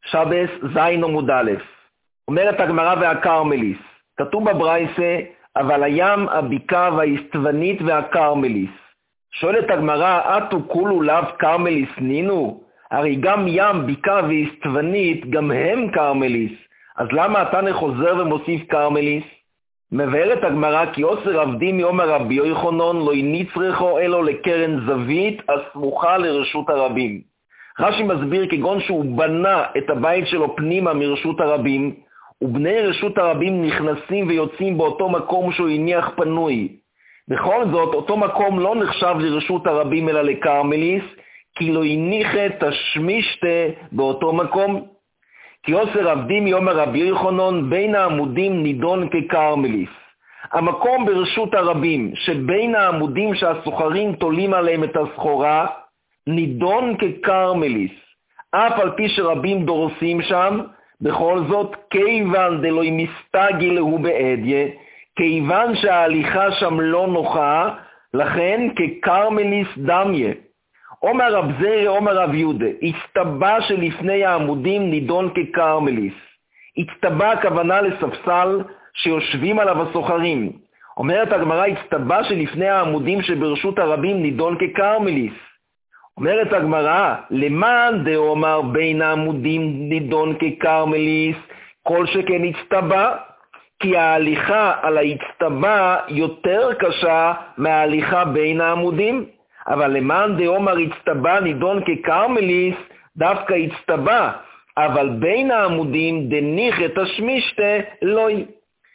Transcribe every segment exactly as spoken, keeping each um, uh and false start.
שבס זין עמוד א'. אומרת הגמרא והקרמליס, כתוב בברייסה, אבל הים, הבקעה והאסטבנית והקרמליס. שואלת הגמרא, אתו כולו לאו קרמליס נינו? הרי גם ים, בקעה ואסטבנית, גם הם קרמליס. אז למה אתה חוזר ומוסיף קרמליס? מבארת הגמרא, כי אוסר עבדים מאומר רבי יוחנן לא נצרכו אלו לקרן זווית הסמוכה לרשות הרבים. רש"י מסביר כגון שהוא בנה את הבית שלו פנימה מרשות הרבים, ובני רשות הרבים נכנסים ויוצאים באותו מקום שהוא הניח פנוי. בכל זאת, אותו מקום לא נחשב לרשות הרבים אלא לקרמליס, כי לא הניחה תשמישתה באותו מקום. כי אוסר עבדים מאומר רבי יוחנן בין העמודים נידון כקרמליס. המקום ברשות הרבים שבין העמודים שהסוחרים תולים עליהם את הסחורה, נידון כקרמליס. אף על פי שרבים דורסים שם, בכל זאת, כיוון דלוי מסתגיל הוא בעדיה, כיוון שההליכה שם לא נוחה, לכן כקרמליס דמיה. אומר רב זרע, אומר רב יהודה, הצטבה שלפני העמודים נידון כקרמליס. הצטבה הכוונה לספסל שיושבים עליו הסוחרים. אומרת הגמרא, הצטבה שלפני העמודים שברשות הרבים נידון כקרמליס. אומרת הגמרא, למען דאמר בין העמודים נידון כקרמליס, כל שכן הצטבה, כי ההליכה על ההצטבה יותר קשה מההליכה בין העמודים. אבל למען דאמר הצטבה נידון כקרמליס, דווקא הצטבה, אבל בין העמודים דניח את השמישתה לוי.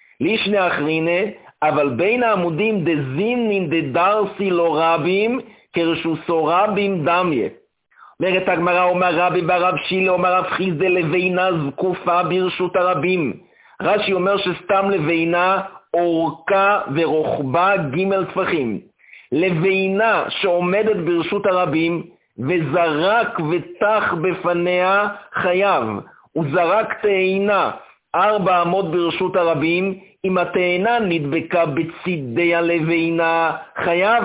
לישנה אחרינה, אבל בין העמודים דזימנין דדרסי לא רבים, כרשוסו רבים דמיה. אומרת הגמרא, אומר רבי ברב שילה, אומר רב חיסדא, לבינה זקופה ברשות הרבים. רש"י אומר שסתם לבינה אורכה ורוחבה ג' טפחים. לבינה שעומדת ברשות הרבים וזרק ותח בפניה חייב. הוא זרק תאנה ארבע אמות ברשות הרבים, אם התאנה נדבקה בצידי הלבינה חייב.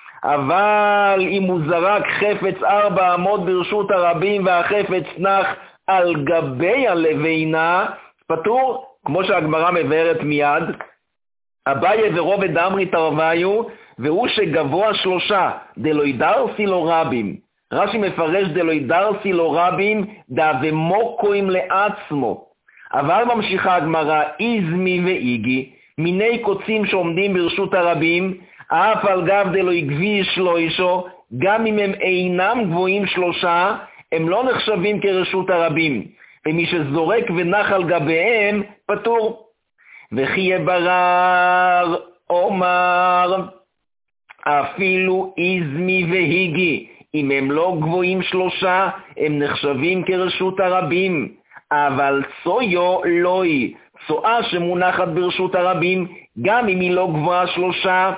אבל אם הוא זרק חפץ ארבע אמות ברשות הרבים והחפץ נח על גבי הלבינה, פטור, כמו שהגמרא מבארת מיד. אביי ורובד אמרי תרוויו, והוא שגבוה שלושה, דלוי דרסי לו רבים. רש"י מפרש דלוי דרסי לו רבים, דאבמוקוים לעצמו. אבל ממשיכה הגמרא, איזמי ואיגי, מיני קוצים שעומדים ברשות הרבים, אף על גב דלוי גבי שלוישו, גם אם הם אינם גבוהים שלושה, הם לא נחשבים כרשות הרבים. ומי שזורק ונח על גביהם, פטור. וכי יברר אומר, אפילו איזמי והיגי, אם הם לא גבוהים שלושה, הם נחשבים כרשות הרבים. אבל צויו לוי, צועה שמונחת ברשות הרבים, גם אם היא לא גבוהה שלושה,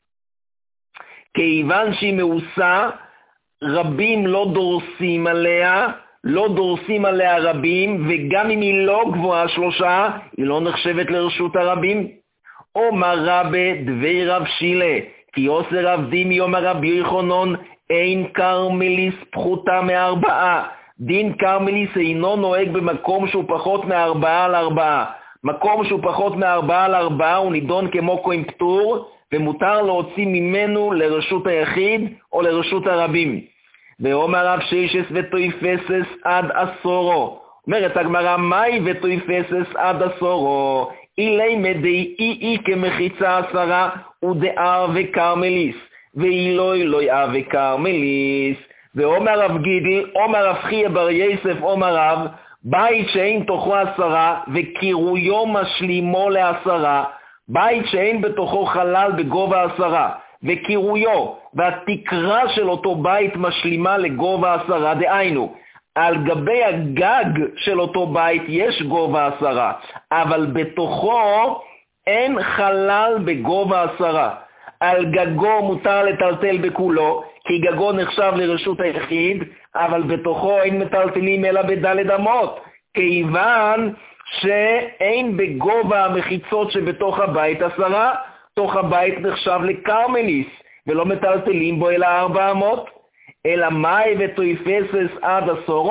כיוון שהיא מעושה, רבים לא דורסים עליה, לא דורסים עליה רבים, וגם אם היא לא גבוהה שלושה, היא לא נחשבת לרשות הרבים. אומר רבי דבי רב שילה, כי אוסר עבדים יאמר רבי יוחנן, אין קרמליס פחותה מארבעה. דין קרמליס אינו נוהג במקום שהוא פחות מארבעה על ארבעה. מקום שהוא פחות מארבעה על ארבעה הוא נידון כמו כהן פטור, ומותר להוציא ממנו לרשות היחיד או לרשות הרבים. ואומר רב שישס ותויפסס עד עשורו. אומרת הגמרא, מהי ותויפסס עד עשורו? אילי מדי אי אי כמחיצה עשרה ודאר וקרמליס, ואילוי לוי אה וקרמליס. ואומר רב גידל, אומר רב חייא בר יוסף, אומר רב, בית שאין תוכו עשרה וקירויו משלימו לעשרה, בית שאין בתוכו חלל בגובה עשרה, וקירויו והתקרה של אותו בית משלימה לגובה עשרה, דהיינו, על גבי הגג של אותו בית יש גובה עשרה, אבל בתוכו אין חלל בגובה עשרה. על גגו מותר לטלטל בכולו, כי גגו נחשב לרשות היחיד, אבל בתוכו אין מטלטלים אלא בדלת אמות, כיוון שאין בגובה המחיצות שבתוך הבית עשרה, תוך הבית נחשב לקרמליס, ולא מטלטלים בו אלא ארבע אמות. אלא מאי ותויפסס עד עשורו,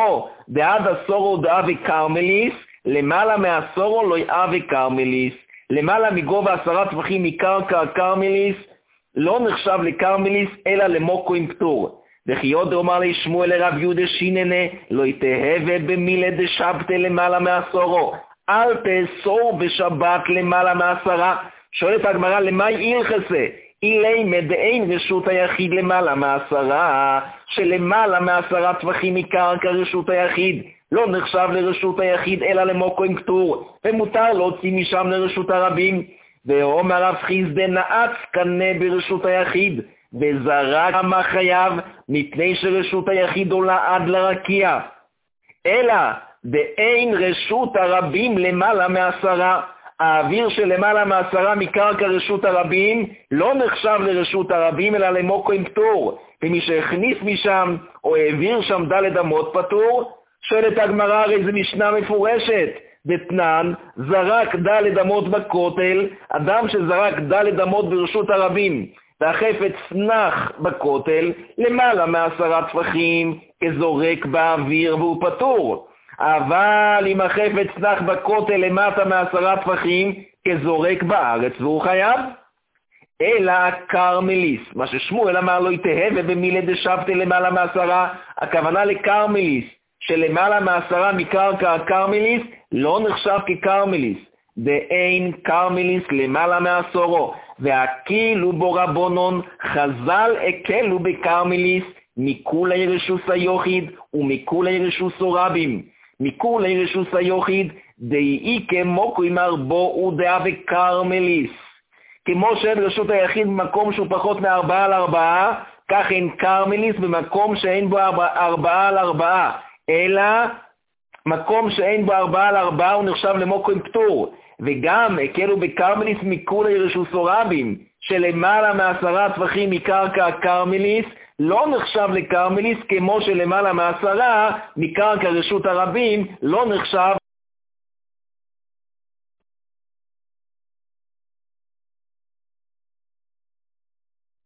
דעד עשורו דעה וקרמליס, למעלה מעשורו לא יאה וקרמליס. למעלה מגובה עשרה טפחים מקרקע הקרמליס, לא נחשב לקרמליס, אלא למוקו עם פטור. וכי עוד אומר לי שמואל לרב יהודה שיננה, לא יתהווה במילה דשבתה למעלה מעשורו. אל תאסור בשבת למעלה מעשרה. שואלת הגמרא, למה ילחסה? אילי מדעין רשות היחיד למעלה מעשרה, שלמעלה מעשרה טפחים מקרקע רשות היחיד, לא נחשב לרשות היחיד אלא למוקו עם פטור, ומותר להוציא משם לרשות הרבים. ואומר רב חיסדא נעץ קנה ברשות היחיד, וזרק כמה חייב, מפני שרשות היחיד עולה עד לרקיע. אלא באין רשות הרבים למעלה מעשרה. האוויר שלמעלה מעשרה מקרקע רשות הרבים לא נחשב לרשות הרבים אלא למוקו עם פטור, ומי שהכניס משם או העביר שם דלת אמות פטור. שואלת הגמרא, הרי זה משנה מפורשת, דתנן זרק דלת אמות בכותל, אדם שזרק דלת אמות ברשות הרבים והחפץ נח בכותל למעלה מעשרה טפחים כזורק באוויר והוא פטור. אבל אם החפץ נח בכותל למטה מעשרה טפחים כזורק בארץ והוא חייב. אלא קרמליס, מה ששמואל אמר לו יתהווה במילה דשבתה למעלה מעשרה, הכוונה לקרמליס שלמעלה מעשרה מקרקע הקרמליס לא נחשב כקרמליס, ואין קרמליס למעלה מעשורו. והקילו בו רבונון, חז"ל הקלו בקרמליס מכולי רשוס היוחיד ומכולי רשוסו רבים. מכולי רשוס היוחיד דאי כמוקו עם ארבו ודעה וקרמליס. כמו שאין רשות היחיד במקום שהוא פחות מארבעה על ארבעה, כך אין קרמליס במקום שאין בו ארבעה, ארבעה על ארבעה, אלא מקום שאין בו ארבעה על ארבעה הוא נחשב למוקו עם פטור. וגם הקלו בקרמליס מכולי רשוסו רבים, שלמעלה מעשרה טפחים מקרקע הקרמליס לא נחשב לקרמליס, כמו שלמעלה מעשרה מקרקע רשות הרבים לא נחשב